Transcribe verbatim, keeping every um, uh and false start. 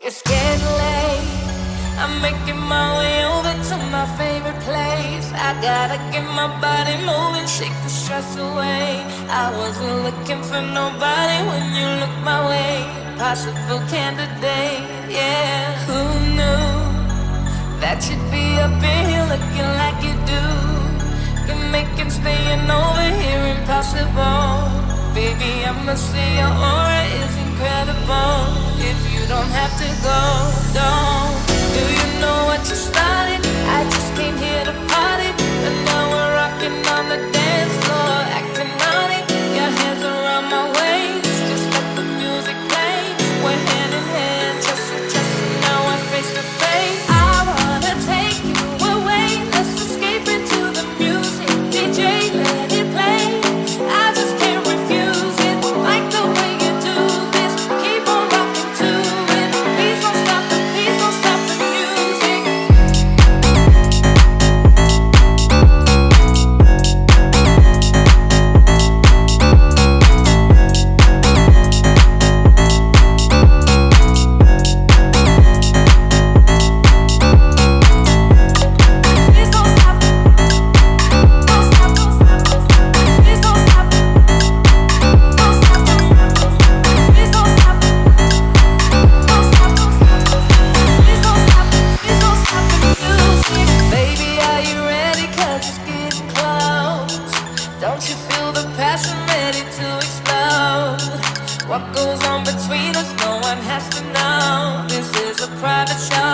It's getting late. I'm making my way over to my favorite place. I gotta get my body moving, shake the stress away. I wasn't looking for nobody when you looked my way. Possible candidate, yeah. Who knew that you'd be up in here looking like you do? You're making staying over here impossible. Baby, I must say your aura is incredible. If you don't have to go, don't. Do you know what you started? I just came here to party, and now we're rocking on the dance floor, acting on it. Your hands around my waist, just let the music play. We're hand in hand, chest to chest, and now we're face to face. I wanna take you away, let's escape into the music. D J, let it play. I just can't refuse it, like the way you do this. Keep on rocking to it. Please don't stop it, please don't stop the music. Please don't stop it, don't stop, don't stop. Please don't stop it, don't stop, don't stop. Please don't stop it, don't stop, don't stop. Please don't stop it, please don't stop the music. Baby, are you ready? 'Cause it's getting close. Don't you feel the passion ready to explode? What goes on between us, no one has to know. This is a private show.